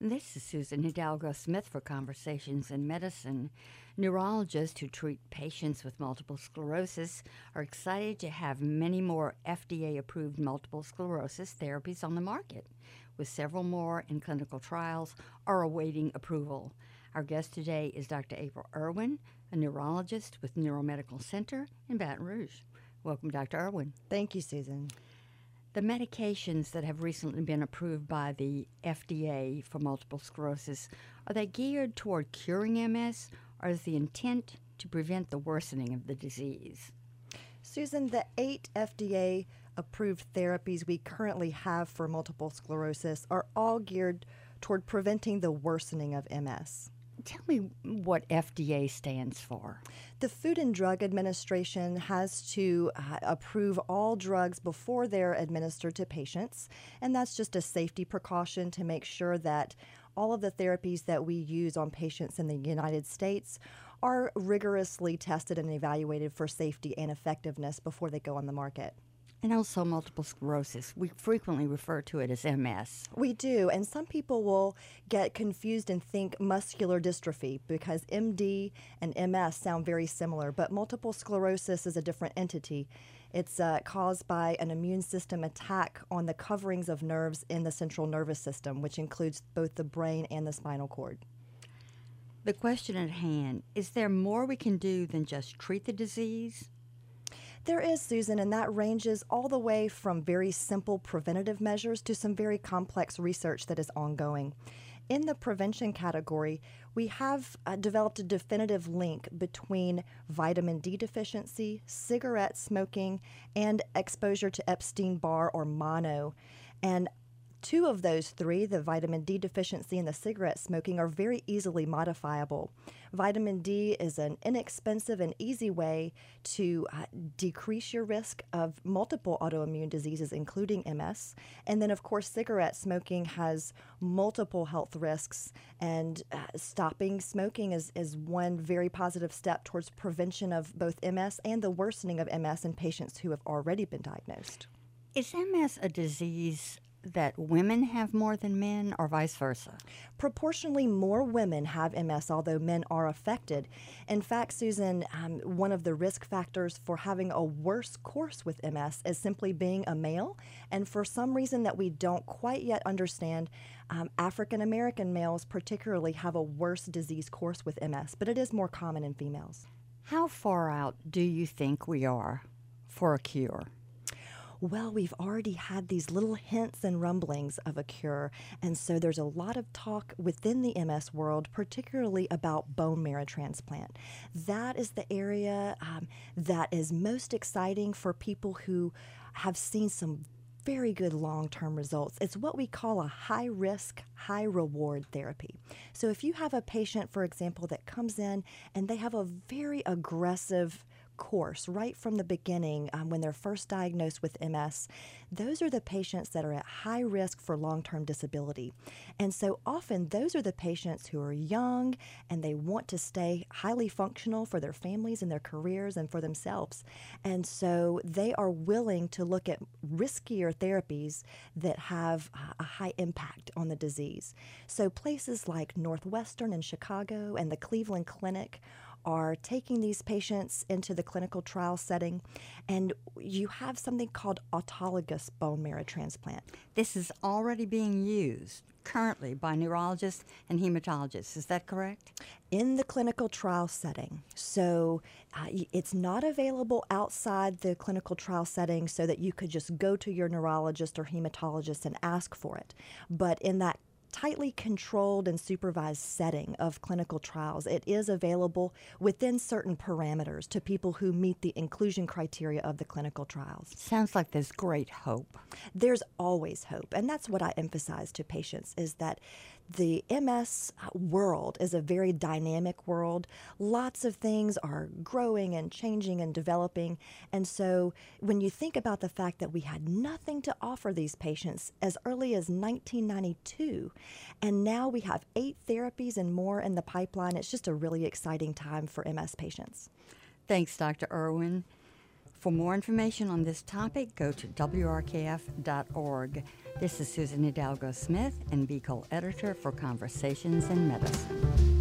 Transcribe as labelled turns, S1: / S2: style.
S1: This is Susan Hidalgo Smith for Conversations in Medicine. Neurologists who treat patients with multiple sclerosis are excited to have many more FDA-approved multiple sclerosis therapies on the market, with several more in clinical trials or awaiting approval. Our guest today is Dr. April Irwin, a neurologist with Neuromedical Center in Baton Rouge. Welcome, Dr. Irwin.
S2: Thank you, Susan.
S1: The medications that have recently been approved by the FDA for multiple sclerosis, are they geared toward curing MS, or is the intent to prevent the worsening of the disease?
S2: Susan, the 8 FDA-approved therapies we currently have for multiple sclerosis are all geared toward preventing the worsening of MS.
S1: Tell me what FDA stands for.
S2: The Food and Drug Administration has to approve all drugs before they're administered to patients, and that's just a safety precaution to make sure that all of the therapies that we use on patients in the United States are rigorously tested and evaluated for safety and effectiveness before they go on the market.
S1: And also multiple sclerosis. We frequently refer to it as MS.
S2: We do, and some people will get confused and think muscular dystrophy because MD and MS sound very similar, but multiple sclerosis is a different entity. It's caused by an immune system attack on the coverings of nerves in the central nervous system, which includes both the brain and the spinal cord.
S1: The question at hand, is there more we can do than just treat the disease?
S2: There is, Susan, and that ranges all the way from very simple preventative measures to some very complex research that is ongoing. In the prevention category, we have developed a definitive link between vitamin D deficiency, cigarette smoking, and exposure to Epstein-Barr or mono. And 2 of those 3, the vitamin D deficiency and the cigarette smoking, are very easily modifiable. Vitamin D is an inexpensive and easy way to decrease your risk of multiple autoimmune diseases, including MS. And then, of course, cigarette smoking has multiple health risks, and stopping smoking is one very positive step towards prevention of both MS and the worsening of MS in patients who have already been diagnosed.
S1: Is MS a disease that women have more than men, or vice versa?
S2: Proportionally more women have MS, although men are affected. In fact, Susan, one of the risk factors for having a worse course with MS is simply being a male. And for some reason that we don't quite yet understand, African American males particularly have a worse disease course with MS, but it is more common in females.
S1: How far out do you think we are for a cure?
S2: Well, we've already had these little hints and rumblings of a cure, and so there's a lot of talk within the MS world, particularly about bone marrow transplant. That is the area that is most exciting for people who have seen some very good long-term results. It's what we call a high-risk, high-reward therapy. So if you have a patient, for example, that comes in and they have a very aggressive course right from the beginning when they're first diagnosed with MS, those are the patients that are at high risk for long-term disability. And so often those are the patients who are young and they want to stay highly functional for their families and their careers and for themselves. And so they are willing to look at riskier therapies that have a high impact on the disease. So places like Northwestern in Chicago and the Cleveland Clinic are taking these patients into the clinical trial setting, and you have something called autologous bone marrow transplant.
S1: This is already being used currently by neurologists and hematologists. Is that correct?
S2: In the clinical trial setting. So it's not available outside the clinical trial setting so that you could just go to your neurologist or hematologist and ask for it. But in that tightly controlled and supervised setting of clinical trials, it is available within certain parameters to people who meet the inclusion criteria of the clinical trials.
S1: Sounds like there's great hope.
S2: There's always hope, and that's what I emphasize to patients, is that the MS world is a very dynamic world. Lots of things are growing and changing and developing. And so when you think about the fact that we had nothing to offer these patients as early as 1992, and now we have 8 therapies and more in the pipeline, it's just a really exciting time for MS patients.
S1: Thanks, Dr. Irwin. For more information on this topic, go to wrkf.org. This is Susan Hidalgo Smith, NB Cole editor for Conversations in Medicine.